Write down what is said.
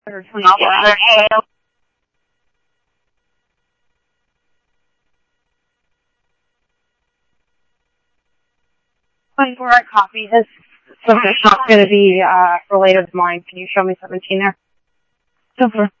Or 24. 24 copy. This submission's going to be related to mine. Can you show me 17 there? So far.